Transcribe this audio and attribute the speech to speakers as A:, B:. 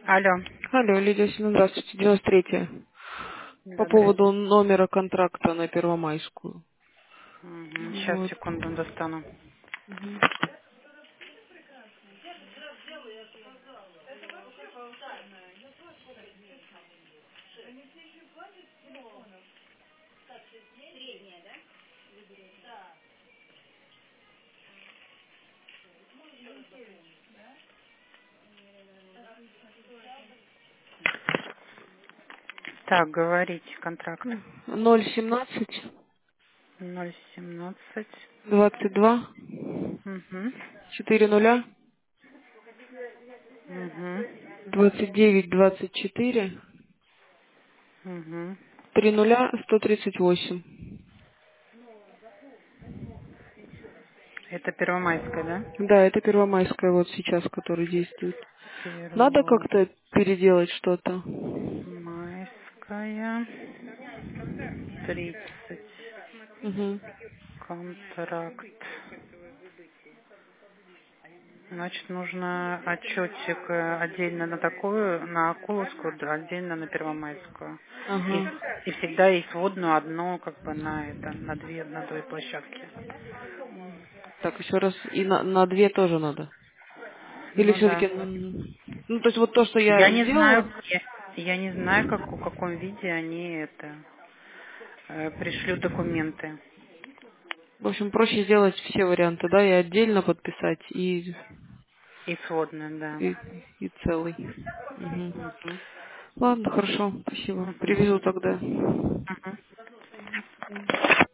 A: Алло.
B: Алло, Лидия Васильевна, здравствуйте, 93-я. По поводу
A: Здрасте.
B: номера контракта на Первомайскую.
A: Сейчас,
B: Вот.
A: секунду, достану.
B: Мгм.
A: Так, говорите, контракт.
B: 017
A: 017.
B: 22
A: Угу.
B: 40
A: Угу.
B: 29 24
A: Угу.
B: 30 138.
A: Это Первомайская, да?
B: Да, это Первомайская вот сейчас, которая действует. Надо
A: Первомайская.
B: как-то переделать что-то.
A: 30.
B: Угу.
A: Контракт. Значит, нужно отчетик отдельно на такую, на Акуловскую, да, отдельно на Первомайскую.
B: Ага.
A: И всегда и сводную одну, как бы на это, на две площадки.
B: Так, еще раз. И на две тоже надо. Или
A: Ну
B: все-таки...
A: да.
B: Ну, то есть вот то, что
A: Я
B: я
A: не знаю,
B: сделала,
A: я не знаю, как, в каком виде они это пришлют документы.
B: в общем, проще сделать все варианты, да, и отдельно подписать,
A: И сводную, да.
B: и, и целый. Мгм.
A: Мгм.
B: Ладно, хорошо, спасибо.
A: Мгм.
B: Привезу тогда.
A: Мгм.